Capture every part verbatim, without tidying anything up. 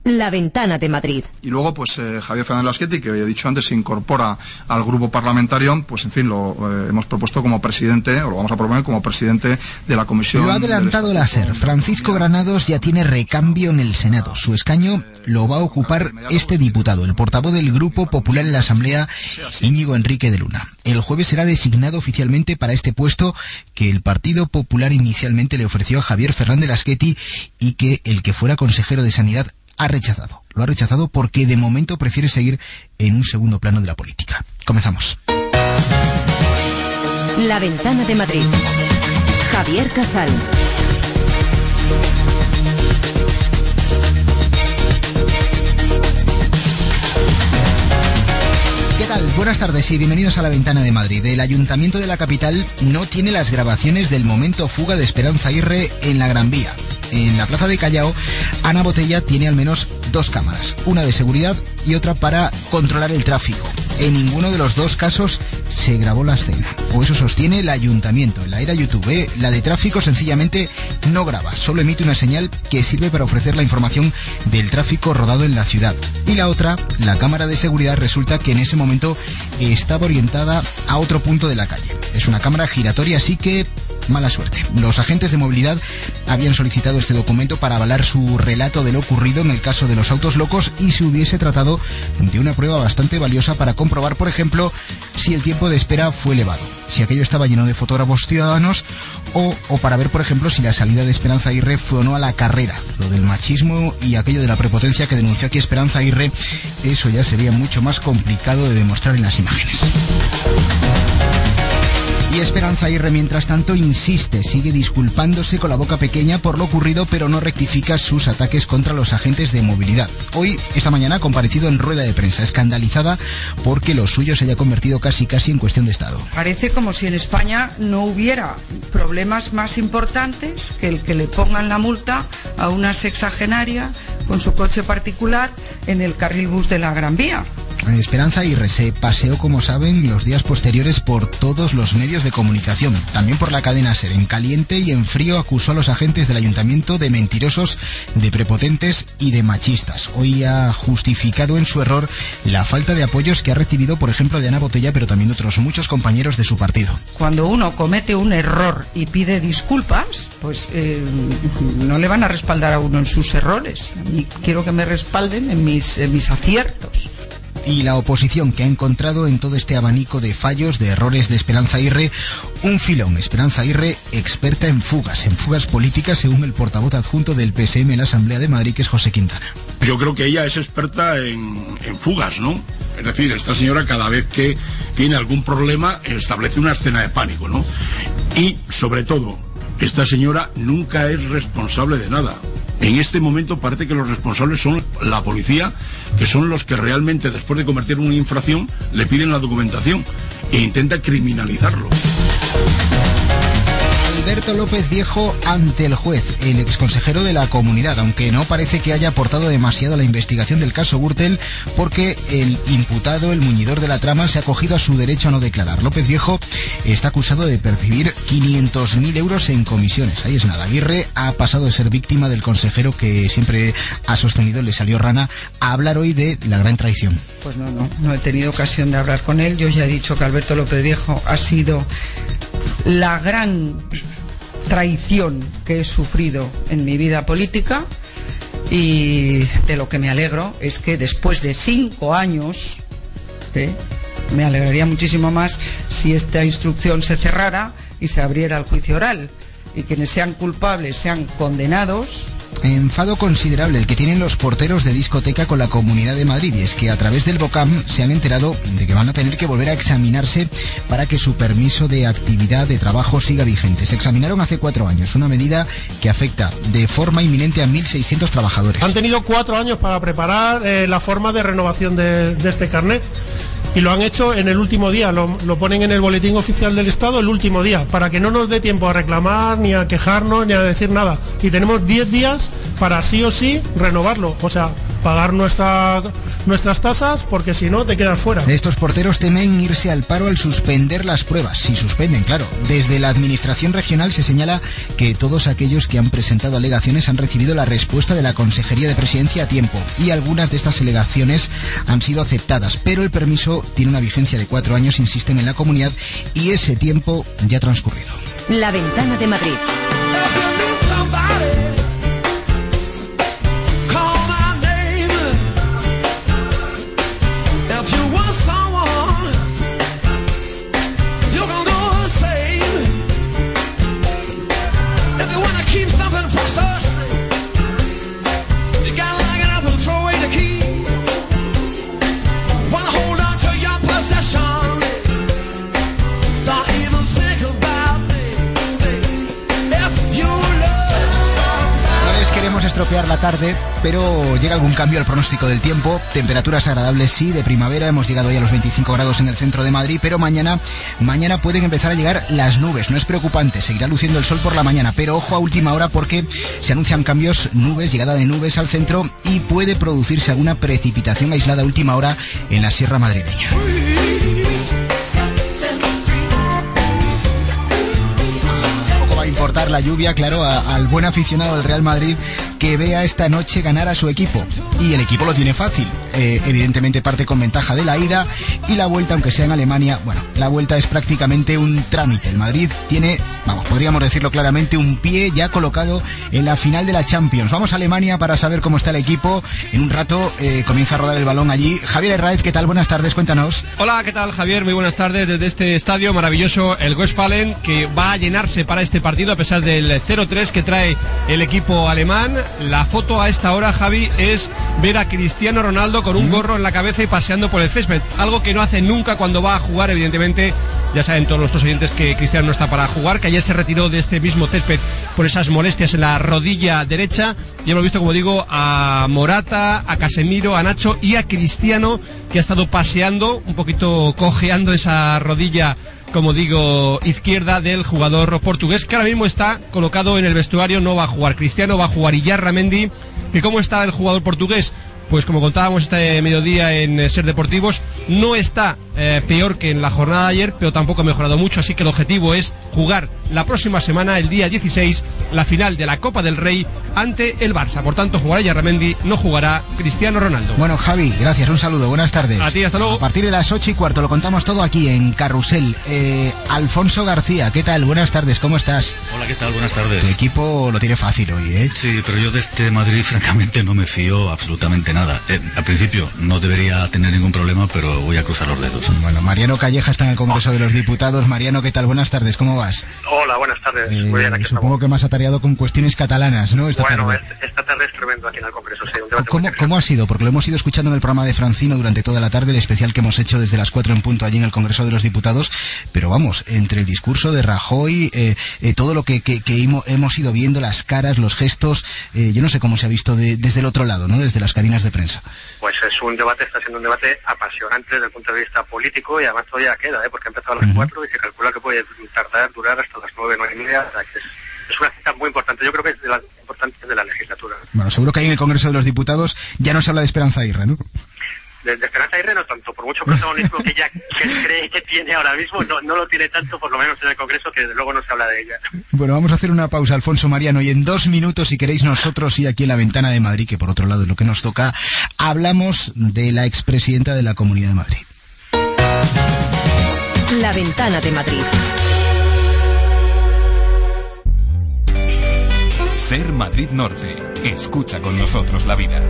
La Ventana de Madrid. Y luego, pues eh, Javier Fernández Lasqueti, que he dicho antes, se incorpora al grupo parlamentario, pues en fin, lo eh, hemos propuesto como presidente, o lo vamos a proponer como presidente de la Comisión. Lo ha adelantado la SER. Francisco Granados ya tiene recambio en el Senado. Su escaño lo va a ocupar este diputado, el portavoz del Grupo Popular en la Asamblea, Íñigo Enrique de Luna. El jueves será designado oficialmente para este puesto que el Partido Popular inicialmente le ofreció a Javier Fernández Lasqueti y que el que fuera consejero de Sanidad ha rechazado. Lo ha rechazado porque de momento prefiere seguir en un segundo plano de la política. Comenzamos. La Ventana de Madrid. Javier Casal. ¿Qué tal? Buenas tardes y bienvenidos a La Ventana de Madrid. El Ayuntamiento de la capital no tiene las grabaciones del momento fuga de Esperanza Aguirre en la Gran Vía. En la plaza de Callao, Ana Botella tiene al menos dos cámaras, una de seguridad y otra para controlar el tráfico. En ninguno de los dos casos se grabó la escena, o eso sostiene el ayuntamiento. En la era YouTube, ¿eh? La de tráfico sencillamente no graba, solo emite una señal que sirve para ofrecer la información del tráfico rodado en la ciudad. Y la otra, la cámara de seguridad, resulta que en ese momento estaba orientada a otro punto de la calle. Es una cámara giratoria, así que mala suerte. Los agentes de movilidad habían solicitado este documento para avalar su relato de lo ocurrido en el caso de los autos locos y se hubiese tratado de una prueba bastante valiosa para comprobar, por ejemplo, si el tiempo de espera fue elevado, si aquello estaba lleno de fotógrafos ciudadanos o, o para ver, por ejemplo, si la salida de Esperanza Aguirre fue o no a la carrera. Lo del machismo y aquello de la prepotencia que denunció aquí Esperanza Aguirre, eso ya sería mucho más complicado de demostrar en las imágenes. Y Esperanza Aguirre, mientras tanto, insiste, sigue disculpándose con la boca pequeña por lo ocurrido, pero no rectifica sus ataques contra los agentes de movilidad. Hoy, esta mañana, ha comparecido en rueda de prensa, escandalizada porque lo suyo se haya convertido casi casi en cuestión de Estado. Parece como si en España no hubiera problemas más importantes que el que le pongan la multa a una sexagenaria con su coche particular en el carril bus de la Gran Vía. Esperanza Aguirre se paseó, como saben, los días posteriores por todos los medios de comunicación, también por la cadena SER. En caliente y en frío acusó a los agentes del ayuntamiento de mentirosos, de prepotentes y de machistas. Hoy ha justificado en su error la falta de apoyos que ha recibido, por ejemplo, de Ana Botella, pero también de otros muchos compañeros de su partido. Cuando uno comete un error y pide disculpas, pues eh, no le van a respaldar a uno en sus errores. Y quiero que me respalden en mis, en mis aciertos. Y la oposición, que ha encontrado en todo este abanico de fallos, de errores de Esperanza Aguirre, un filón. Esperanza Aguirre, experta en fugas, en fugas políticas, según el portavoz adjunto del P S M en la Asamblea de Madrid, que es José Quintana. Yo creo que ella es experta en, en fugas, ¿no? Es decir, esta señora cada vez que tiene algún problema establece una escena de pánico, ¿no? Y, sobre todo, esta señora nunca es responsable de nada. En este momento parece que los responsables son la policía, que son los que realmente, después de cometer una infracción, le piden la documentación e intenta criminalizarlo. Alberto López Viejo ante el juez, el exconsejero de la Comunidad, aunque no parece que haya aportado demasiado a la investigación del caso Gürtel, porque el imputado, el muñidor de la trama, se ha acogido a su derecho a no declarar. López Viejo está acusado de percibir quinientos mil euros en comisiones. Ahí es nada. Aguirre ha pasado de ser víctima del consejero que siempre ha sostenido, le salió rana, a hablar hoy de la gran traición. Pues no, no, no he tenido ocasión de hablar con él. Yo ya he dicho que Alberto López Viejo ha sido la gran traición que he sufrido en mi vida política, y de lo que me alegro es que después de cinco años, ¿eh? me alegraría muchísimo más si esta instrucción se cerrara y se abriera el juicio oral y quienes sean culpables sean condenados. Enfado considerable el que tienen los porteros de discoteca con la Comunidad de Madrid, y es que a través del BOCAM se han enterado de que van a tener que volver a examinarse para que su permiso de actividad de trabajo siga vigente. Se examinaron hace cuatro años, una medida que afecta de forma inminente a mil seiscientos trabajadores. Han tenido cuatro años para preparar eh, la forma de renovación de, de este carnet. Y lo han hecho en el último día, lo, lo ponen en el boletín oficial del Estado el último día, para que no nos dé tiempo a reclamar, ni a quejarnos, ni a decir nada. Y tenemos diez días para sí o sí renovarlo. O sea, pagar nuestra, nuestras tasas, porque si no te quedas fuera. Estos porteros temen irse al paro al suspender las pruebas, si suspenden, claro. Desde la administración regional se señala que todos aquellos que han presentado alegaciones han recibido la respuesta de la Consejería de Presidencia a tiempo, y algunas de estas alegaciones han sido aceptadas, pero el permiso tiene una vigencia de cuatro años, insisten en la comunidad, y ese tiempo ya ha transcurrido. La Ventana de Madrid. Estropear la tarde, pero llega algún cambio al pronóstico del tiempo. Temperaturas agradables, sí, de primavera. Hemos llegado ya a los veinticinco grados en el centro de Madrid, pero mañana mañana pueden empezar a llegar las nubes. No es preocupante, seguirá luciendo el sol por la mañana, pero ojo a última hora porque se anuncian cambios, nubes, llegada de nubes al centro, y puede producirse alguna precipitación aislada a última hora en la sierra madrileña. Importar la lluvia, claro, a, al buen aficionado del Real Madrid que vea esta noche ganar a su equipo, y el equipo lo tiene fácil, eh, evidentemente parte con ventaja de la ida, y la vuelta, aunque sea en Alemania, bueno, la vuelta es prácticamente un trámite. El Madrid tiene, vamos, podríamos decirlo claramente, un pie ya colocado en la final de la Champions. Vamos a Alemania para saber cómo está el equipo. En un rato eh, comienza a rodar el balón allí. Javier Herráez, ¿qué tal? Buenas tardes, cuéntanos. Hola, ¿qué tal, Javier? Muy buenas tardes desde este estadio maravilloso, el Westfalen, que va a llenarse para este partido a pesar del cero tres que trae el equipo alemán. La foto a esta hora, Javi, es ver a Cristiano Ronaldo con un gorro en la cabeza y paseando por el césped, algo que no hace nunca cuando va a jugar. Evidentemente, ya saben todos nuestros oyentes que Cristiano no está para jugar, que ayer se retiró de este mismo césped por esas molestias en la rodilla derecha, y hemos visto, como digo, a Morata, a Casemiro, a Nacho y a Cristiano, que ha estado paseando, un poquito cojeando esa rodilla, como digo, izquierda del jugador portugués, que ahora mismo está colocado en el vestuario. No va a jugar Cristiano, va a jugar Iyarramendi. ¿Y cómo está el jugador portugués? Pues como contábamos este mediodía en eh, Ser Deportivos, no está eh, peor que en la jornada de ayer, pero tampoco ha mejorado mucho, así que el objetivo es jugar la próxima semana, el día dieciséis, la final de la Copa del Rey ante el Barça. Por tanto, jugará Iyarramendi, no jugará Cristiano Ronaldo. Bueno, Javi, gracias, un saludo, buenas tardes. A ti, hasta luego. A partir de las ocho y cuarto lo contamos todo aquí en Carrusel. Eh, Alfonso García, ¿qué tal? Buenas tardes, ¿cómo estás? Hola, ¿qué tal? Buenas tardes. Tu equipo lo tiene fácil hoy, ¿eh? Sí, pero yo de este Madrid, francamente, no me fío absolutamente nada. Eh, al principio no debería tener ningún problema, pero voy a cruzar los dedos. Bueno, Mariano Calleja está en el Congreso de los Diputados. Mariano, ¿qué tal? Buenas tardes, ¿cómo vas? Hola, buenas tardes. Eh, Muy bien, aquí supongo estamos. que más atareado con cuestiones catalanas, ¿no? Esta bueno, tarde. es, esta tarde es tremendo aquí en el Congreso. Sí, un debate ¿Cómo, ¿Cómo ha sido? Porque lo hemos ido escuchando en el programa de Francino durante toda la tarde, el especial que hemos hecho desde las cuatro en punto allí en el Congreso de los Diputados. Pero vamos, entre el discurso de Rajoy, eh, eh, todo lo que, que, que hemos, hemos ido viendo, las caras, los gestos, eh, yo no sé cómo se ha visto de, desde el otro lado, ¿no? Desde las cabinas de prensa. Pues es un debate, está siendo un debate apasionante desde el punto de vista político, y además todavía queda, ¿eh? Porque ha empezado a las cuatro y se calcula que puede tardar, durar hasta las nueve, nueve y media. O sea, que es, es una cita muy importante. Yo creo que es de las importantes de la legislatura. Bueno, seguro que ahí en el Congreso de los Diputados ya no se habla de Esperanza Aguirre, ¿no? De, de Esperanza Aguirre no tanto, por mucho protagonismo que ella que cree que tiene ahora mismo, no, no lo tiene tanto, por lo menos en el Congreso, que desde luego no se habla de ella. Bueno, vamos a hacer una pausa, Alfonso, Mariano, y en dos minutos, si queréis, nosotros y aquí en la Ventana de Madrid, que por otro lado es lo que nos toca, hablamos de la expresidenta de la Comunidad de Madrid. La Ventana de Madrid. Ser Madrid Norte. Escucha con nosotros la vida.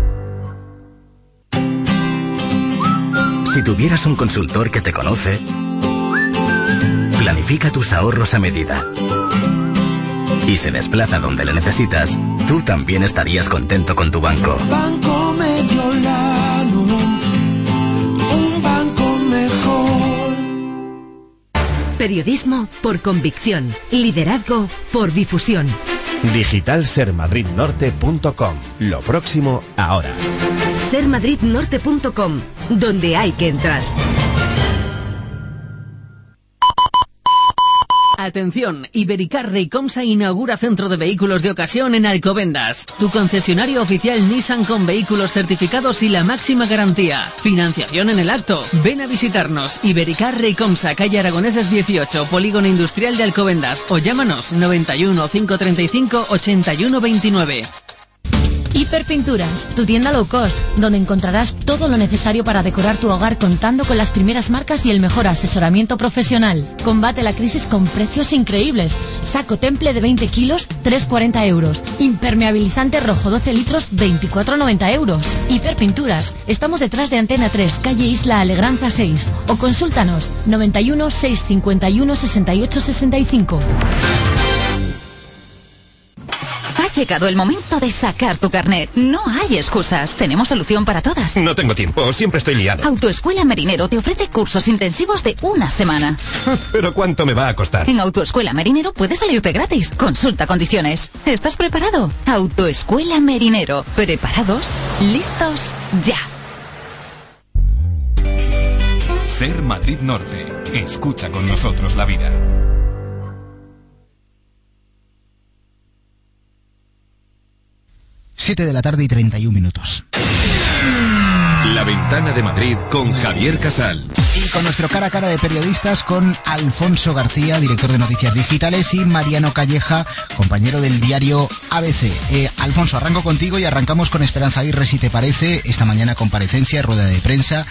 Si tuvieras un consultor que te conoce, planifica tus ahorros a medida y se desplaza donde le necesitas, tú también estarías contento con tu banco. Banco Mediolanum, un banco mejor. Periodismo por convicción, liderazgo por difusión. digital ser madrid norte punto com. Lo próximo ahora. ser madrid norte punto com, donde hay que entrar. Atención, Ibericar Reycomsa inaugura centro de vehículos de ocasión en Alcobendas. Tu concesionario oficial Nissan con vehículos certificados y la máxima garantía. Financiación en el acto. Ven a visitarnos. Ibericar Reycomsa, calle Aragoneses dieciocho, Polígono Industrial de Alcobendas. O llámanos noventa y uno, cinco treinta y cinco, ochenta y uno veintinueve. Hiperpinturas, tu tienda low cost, donde encontrarás todo lo necesario para decorar tu hogar contando con las primeras marcas y el mejor asesoramiento profesional. Combate la crisis con precios increíbles. Saco temple de veinte kilos, tres cuarenta euros. Impermeabilizante rojo doce litros, veinticuatro noventa euros. Hiperpinturas, estamos detrás de Antena tres, calle Isla Alegranza seis. O consúltanos, noventa y uno, seiscientos cincuenta y uno, sesenta y ocho sesenta y cinco. Ha llegado el momento de sacar tu carnet. No hay excusas. Tenemos solución para todas. No tengo tiempo, siempre estoy liado. Autoescuela Marinero te ofrece cursos intensivos de una semana. ¿Pero cuánto me va a costar? En Autoescuela Marinero puedes salirte gratis. Consulta condiciones. ¿Estás preparado? Autoescuela Marinero. ¿Preparados? ¿Listos? ¡Ya! Ser Madrid Norte. Escucha con nosotros la vida. siete de la tarde y treinta y un minutos. La Ventana de Madrid con Javier Casal. Y con nuestro cara a cara de periodistas con Alfonso García, director de Noticias Digitales, y Mariano Calleja, compañero del diario A B C. Eh, Alfonso, arranco contigo y arrancamos con Esperanza Aguirre, si te parece. Esta mañana comparecencia, rueda de prensa,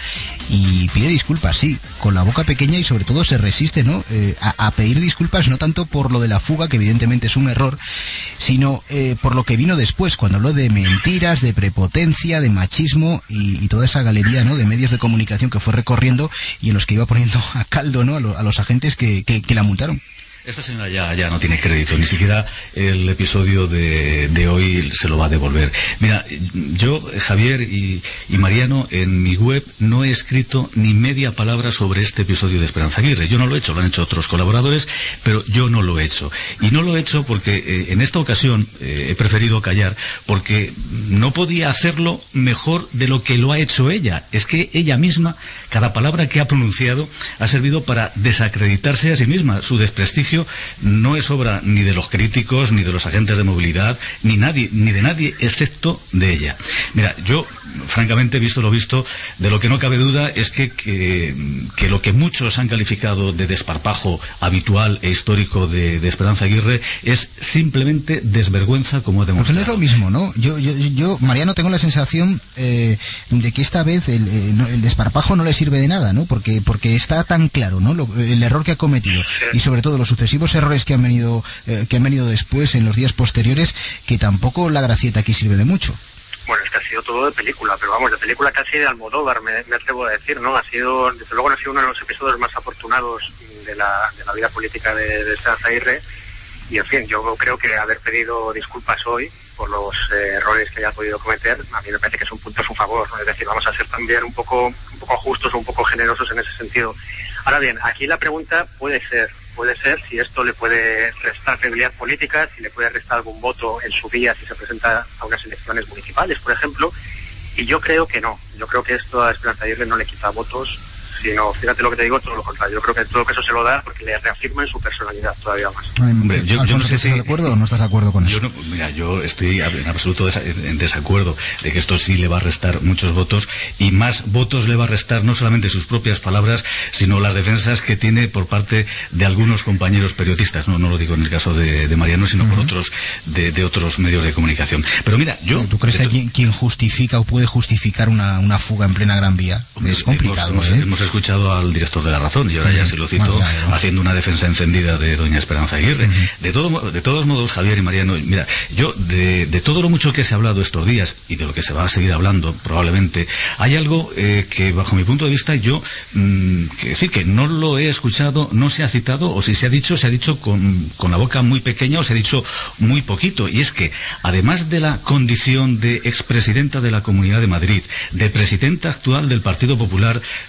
y pide disculpas, sí, con la boca pequeña, y sobre todo se resiste, ¿no? Eh, a, a pedir disculpas, no tanto por lo de la fuga, que evidentemente es un error, sino eh, por lo que vino después, cuando habló de mentiras, de prepotencia, de machismo y, y toda esa galería, ¿no?, de medios de comunicación que fue recorriendo y en los que iba poniendo a caldo, ¿no?, a, lo, a los agentes que, que, que la multaron. Esta señora ya, ya no tiene crédito, ni siquiera el episodio de, de hoy se lo va a devolver. Mira, yo, Javier y, y Mariano, en mi web no he escrito ni media palabra sobre este episodio de Esperanza Aguirre. Yo no lo he hecho, lo han hecho otros colaboradores, pero yo no lo he hecho. Y no lo he hecho porque eh, en esta ocasión eh, he preferido callar, porque no podía hacerlo mejor de lo que lo ha hecho ella. Es que ella misma, cada palabra que ha pronunciado, ha servido para desacreditarse a sí misma. Su desprestigio no es obra ni de los críticos, ni de los agentes de movilidad, ni nadie, ni de nadie, excepto de ella. Mira, yo, francamente, visto lo visto, de lo que no cabe duda es que, que, que lo que muchos han calificado de desparpajo habitual e histórico de, de Esperanza Aguirre es simplemente desvergüenza, como ha demostrado. Porque no es lo mismo, ¿no? Yo, yo, yo Mariano, tengo la sensación eh, de que esta vez el, el desparpajo no le sirve de nada, ¿no? Porque, porque está tan claro, ¿no?, lo, el error que ha cometido, y sobre todo los sucesivos errores que han venido eh, que han venido después, en los días posteriores, que tampoco la gracieta aquí sirve de mucho. Bueno, es que ha sido todo de película, pero vamos, de película casi de Almodóvar, me, me atrevo a decir, ¿no? Ha sido, desde luego, no ha sido uno de los episodios más afortunados de la, de la vida política de, de Esperanza Aguirre, y en fin, yo creo que haber pedido disculpas hoy por los eh, errores que haya podido cometer, a mí me parece que es un punto a su favor, ¿no? Es decir, vamos a ser también un poco, un poco justos o un poco generosos en ese sentido. Ahora bien, aquí la pregunta puede ser, puede ser si esto le puede restar credibilidad política, si le puede restar algún voto en su vía si se presenta a unas elecciones municipales, por ejemplo, y yo creo que no. Yo creo que esto a Esperanza Aguirre no le quita votos, sino, fíjate lo que te digo, todo lo contrario. Yo creo que todo eso se lo da porque le reafirma en su personalidad todavía más. Hombre, yo, yo no sé si... ¿Estás de acuerdo o no estás de acuerdo con eso? Yo no, mira, yo estoy en absoluto desa en desacuerdo de que esto sí le va a restar muchos votos, y más votos le va a restar no solamente sus propias palabras, sino las defensas que tiene por parte de algunos compañeros periodistas. No, no lo digo en el caso de, de Mariano, sino uh-huh. por otros de, de otros medios de comunicación. Pero mira, yo... ¿Tú crees que hay quien justifica o puede justificar una, una fuga en plena Gran Vía? Hombre, es complicado, hemos, ¿eh? hemos, hemos escuchado al director de La Razón, y ahora ya se lo cito, bueno, ya, ya. haciendo una defensa encendida de doña Esperanza Aguirre. Uh-huh. De todo, de todos modos, Javier y Mariano, mira, yo de, de todo lo mucho que se ha hablado estos días, y de lo que se va a seguir hablando probablemente, hay algo eh, que bajo mi punto de vista yo, mmm, que decir que no lo he escuchado, no se ha citado, o si se ha dicho, se ha dicho con, con la boca muy pequeña, o se ha dicho muy poquito, y es que además de la condición de expresidenta de la Comunidad de Madrid, de presidenta actual del Partido Popular de Madrid,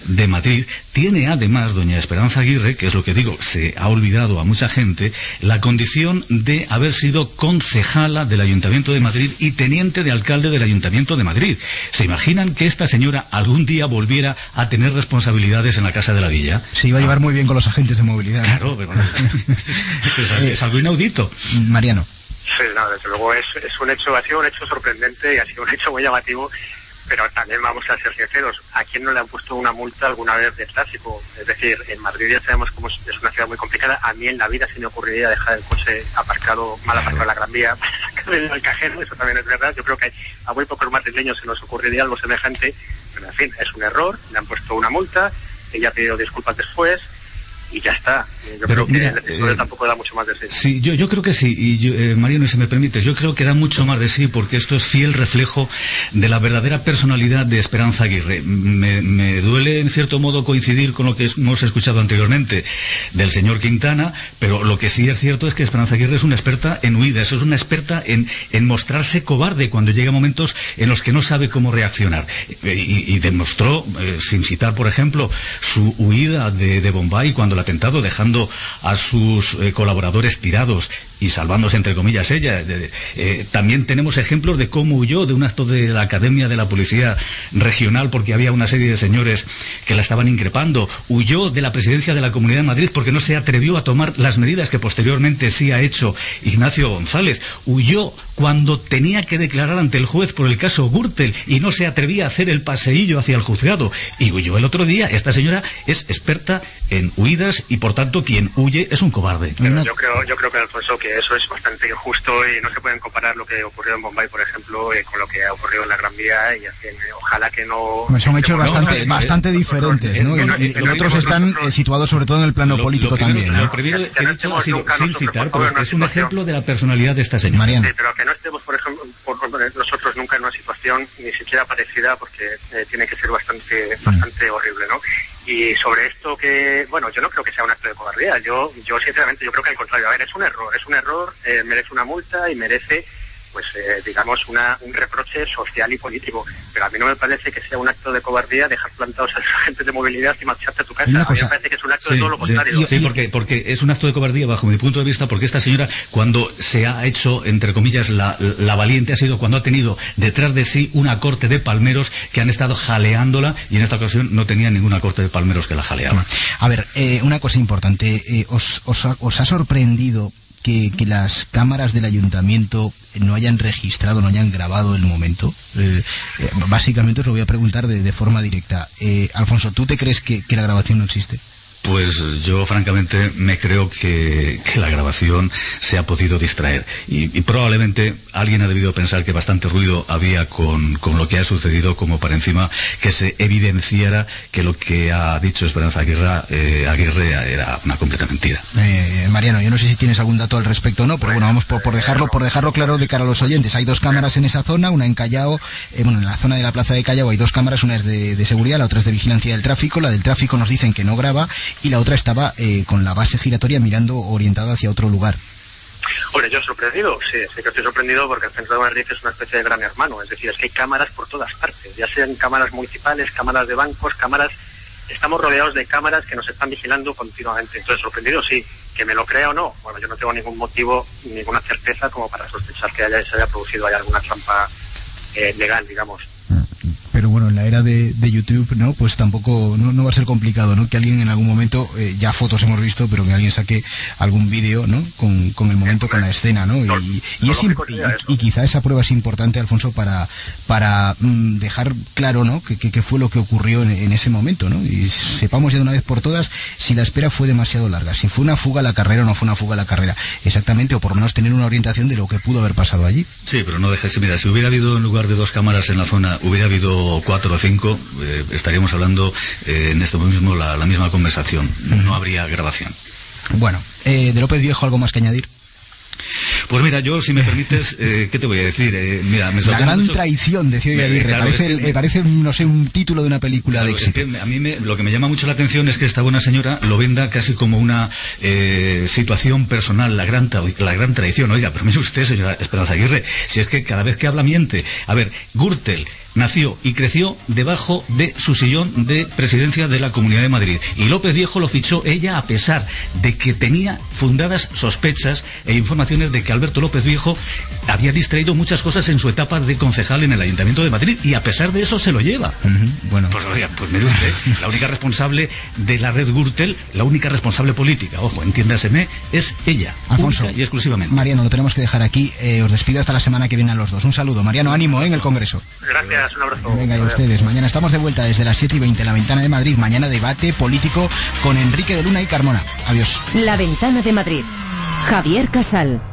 Madrid, tiene además doña Esperanza Aguirre, que es lo que digo, se ha olvidado a mucha gente, la condición de haber sido concejala del Ayuntamiento de Madrid y teniente de alcalde del Ayuntamiento de Madrid. ¿Se imaginan que esta señora algún día volviera a tener responsabilidades en la Casa de la Villa? Se iba a llevar muy bien con los agentes de movilidad. Claro, pero es, es algo inaudito. Mariano. Sí, no, desde luego es, es un hecho, ha sido un hecho sorprendente y ha sido un hecho muy llamativo, pero también vamos a ser sinceros, ¿a quién no le han puesto una multa alguna vez de tráfico? Es decir, en Madrid ya sabemos cómo es, es una ciudad muy complicada, a mí en la vida se me ocurriría dejar el coche aparcado, mal aparcado en la Gran Vía, para sacarle el cajero, eso también es verdad, yo creo que a muy pocos madrileños se nos ocurriría algo semejante, pero en fin, es un error, le han puesto una multa, ella ha pedido disculpas después, y ya está. Yo Pero, creo que mira, el episodio eh, tampoco da mucho más de sí. Sí, yo, yo creo que sí, y yo, eh, Mariano, si me permites, yo creo que da mucho más de sí porque esto es fiel reflejo de la verdadera personalidad de Esperanza Aguirre. Me, me duele en cierto modo coincidir con lo que hemos escuchado anteriormente del señor Quintana, pero lo que sí es cierto es que Esperanza Aguirre es una experta en huidas, es una experta en, en mostrarse cobarde cuando llega momentos en los que no sabe cómo reaccionar. Y, y demostró, eh, sin citar por ejemplo, su huida de, de Bombay cuando la atentado, dejando a sus eh, colaboradores tirados y salvándose entre comillas ella. Eh, eh, también tenemos ejemplos de cómo huyó de un acto de la Academia de la Policía Regional porque había una serie de señores que la estaban increpando. Huyó de la presidencia de la Comunidad de Madrid porque no se atrevió a tomar las medidas que posteriormente sí ha hecho Ignacio González. Huyó cuando tenía que declarar ante el juez por el caso Gürtel y no se atrevía a hacer el paseillo hacia el juzgado. Y huyó el otro día. Esta señora es experta en huidas y por tanto quien huye es un cobarde. Pero yo creo, yo creo que Alfonso, que eso es bastante injusto y no se pueden comparar lo que ocurrió en Bombay, por ejemplo, eh, con lo que ha ocurrido en la Gran Vía y así, eh, ojalá que no... Son hechos no, bastante, no, no, bastante no, diferentes, ¿no? no, no, Y, y otros están eh, situados sobre todo en el plano lo, político lo primero, también, ¿no? Lo primero que he dicho ha sido sin citar, pero es un ejemplo de la personalidad de esta señora. Mariano. Sí, pero que no estemos, por ejemplo, por, por nosotros nunca en una situación ni siquiera parecida, porque eh, tiene que ser bastante, bastante horrible, ¿no? Y sobre esto que, bueno, yo no creo que sea un acto de cobardía, yo, yo sinceramente, yo creo que al contrario, a ver, es un error, es un error, eh, merece una multa y merece, pues, eh, digamos, una, un reproche social y político, pero a mí no me parece que sea un acto de cobardía dejar plantados a los agentes de movilidad y marcharte a tu casa. A mí me parece que es un acto sí, de todo lo contrario. Sí, sí, porque, porque es un acto de cobardía bajo mi punto de vista, porque esta señora, cuando se ha hecho, entre comillas, la, la valiente, ha sido cuando ha tenido detrás de sí una corte de palmeros que han estado jaleándola, y en esta ocasión no tenía ninguna corte de palmeros que la jaleaba. A ver, eh, una cosa importante, eh, os, os, ha, ¿os ha sorprendido que, que las cámaras del ayuntamiento no hayan registrado, no hayan grabado el momento? Eh, eh, básicamente os lo voy a preguntar de, de forma directa. Eh, Alfonso, ¿tú te crees que, que la grabación no existe? Pues yo francamente me creo que, que la grabación se ha podido distraer y, y probablemente alguien ha debido pensar que bastante ruido había con, con lo que ha sucedido como para encima que se evidenciara que lo que ha dicho Esperanza Aguirre, eh, Aguirre era una completa mentira. Eh, Mariano, yo no sé si tienes algún dato al respecto o no, pero bueno, vamos por, por dejarlo por dejarlo claro de cara a los oyentes. Hay dos cámaras en esa zona, una en Callao, eh, bueno, en la zona de la plaza de Callao hay dos cámaras, una es de, de seguridad, la otra es de vigilancia del tráfico. La del tráfico nos dicen que no graba y la otra estaba eh, con la base giratoria mirando orientada hacia otro lugar. Hombre, yo sorprendido, sí, sí que estoy sorprendido porque el centro de Madrid es una especie de gran hermano, es decir, es que hay cámaras por todas partes, ya sean cámaras municipales, cámaras de bancos, cámaras, estamos rodeados de cámaras que nos están vigilando continuamente, entonces sorprendido sí, que me lo crea o no, bueno, yo no tengo ningún motivo, ninguna certeza como para sospechar que haya, se haya producido ahí alguna trampa eh, legal, digamos. Pero bueno, en la era de, de YouTube, ¿no? Pues tampoco, no, no va a ser complicado, ¿no? Que alguien en algún momento, eh, ya fotos hemos visto, pero que alguien saque algún vídeo, ¿no? Con, con el momento, con la escena, ¿no? Y, y, es, y, y quizá esa prueba es importante, Alfonso, para, para mm, dejar claro, ¿no? Que, que, que fue lo que ocurrió en, en ese momento, ¿no? Y sepamos ya de una vez por todas si la espera fue demasiado larga, si fue una fuga a la carrera o no fue una fuga a la carrera, exactamente, o por lo menos tener una orientación de lo que pudo haber pasado allí. Sí, pero no dejes, mira, si hubiera habido en lugar de dos cámaras en la zona, hubiera habido cuatro o cinco, eh, estaríamos hablando eh, en esto mismo la, la misma conversación. No habría grabación. Bueno, eh, de López Viejo, ¿algo más que añadir? Pues mira, yo, si me permites, eh, ¿qué te voy a decir? Eh, mira, me la gran mucho... traición de Cioy Aguirre, claro, parece, es que... eh, parece, no sé, un título de una película claro, de éxito. Es que a mí me, lo que me llama mucho la atención es que esta buena señora lo venda casi como una eh, situación personal, la gran, la gran traición. Oiga, pero mire usted, señora Esperanza Aguirre, si es que cada vez que habla miente. A ver, Gürtel nació y creció debajo de su sillón de presidencia de la Comunidad de Madrid. Y López Viejo lo fichó ella a pesar de que tenía fundadas sospechas e informaciones de que Alberto López Viejo había distraído muchas cosas en su etapa de concejal en el Ayuntamiento de Madrid, y a pesar de eso se lo lleva. Uh-huh. Bueno, pues oiga, pues mire usted, la única responsable de la red Gürtel, la única responsable política, ojo, entiéndaseme, es ella, Alfonso, única y exclusivamente. Mariano, lo tenemos que dejar aquí. Eh, os despido hasta la semana que viene a los dos. Un saludo, Mariano, ánimo, ¿eh? En el Congreso. Gracias, un abrazo. Venga, y a ustedes. Mañana estamos de vuelta desde las siete y veinte en La Ventana de Madrid. Mañana debate político con Enrique de Luna y Carmona. Adiós. La Ventana de Madrid. Javier Casal.